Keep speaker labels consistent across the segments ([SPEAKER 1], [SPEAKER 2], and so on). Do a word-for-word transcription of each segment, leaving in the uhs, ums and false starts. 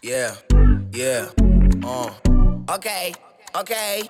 [SPEAKER 1] Yeah, yeah, uh, okay, okay.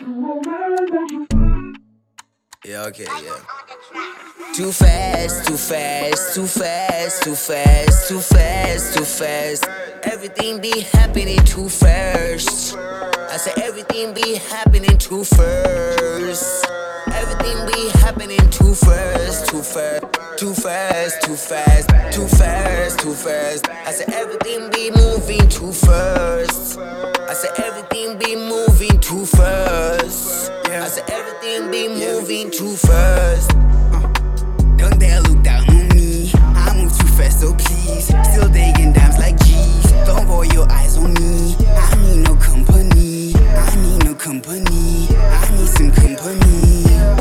[SPEAKER 1] Yeah, okay, yeah. Too fast, too fast, too fast, too fast, too fast, too fast. Everything be happening too fast. I said everything be happening too fast. Everything be happening too fast, too fast, too fast, too fast, too fast, too fast. I said everything be moving too fast. I said everything be moving too fast. I said everything be moving too fast.
[SPEAKER 2] Don't dare look down on me. I move too fast, so please. Still digging dimes like G's. Don't roll your eyes on me. I need no company. I need no company. I need some company.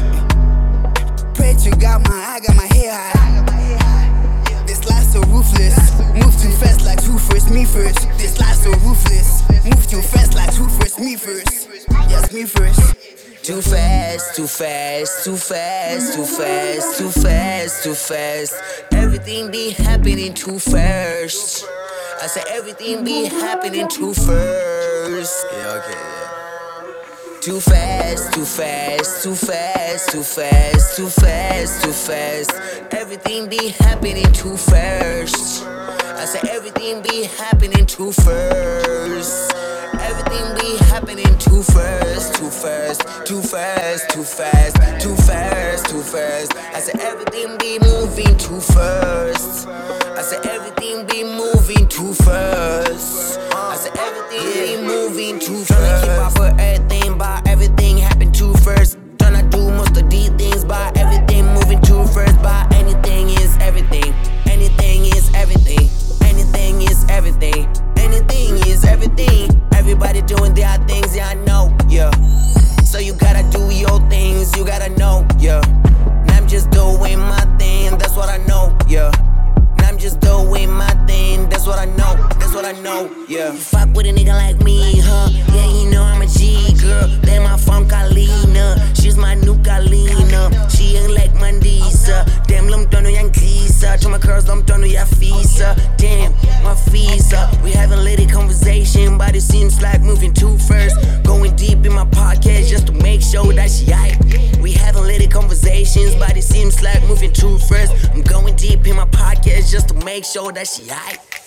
[SPEAKER 2] Pray to God, my I got my hair high. This life so ruthless. Move too fast like who first, me first. This life so ruthless. Move too fast like who first, me first. Yes, me first.
[SPEAKER 1] Too fast, too fast, too fast, too fast, too fast, too fast. Everything be happening too fast. I said everything be happening too fast. Yeah, okay, yeah. Too fast, too fast, too fast, too fast, too fast, too fast. Everything be happening too fast. I said everything be happening too fast. Everything be happening too fast, too fast, too fast, too fast, too fast, too fast. I said everything be moving too fast. I said everything be moving too fast. I said everything be moving too fast.
[SPEAKER 3] Tryna keep up with everything, but everything happen too fast. Tryna do most of these things, but everything moving too fast. But anything is everything. Anything is everything. Anything is everything. Anything is everything. Everybody doing their things, yeah, I know, yeah. So you gotta do your things, you gotta know, yeah. And I'm just doing my thing, that's what I know, yeah. And I'm just doing my thing, that's what I know, that's what I know, yeah. You fuck with a nigga like me, huh? Yeah, you know I'm a G, girl. Then my phone Kalina, she's my new Kalina. She ain't like Mandisa. Damn, lum tono yang glisa. To my curls, lum tono ya fisa. Damn, my visa. We having lady conversation, but it seems like moving too fast. Going deep in my podcast just to make sure that she hype. We having lady conversations, but it seems like moving too fast. I'm going deep in my podcast just to make sure that she hype.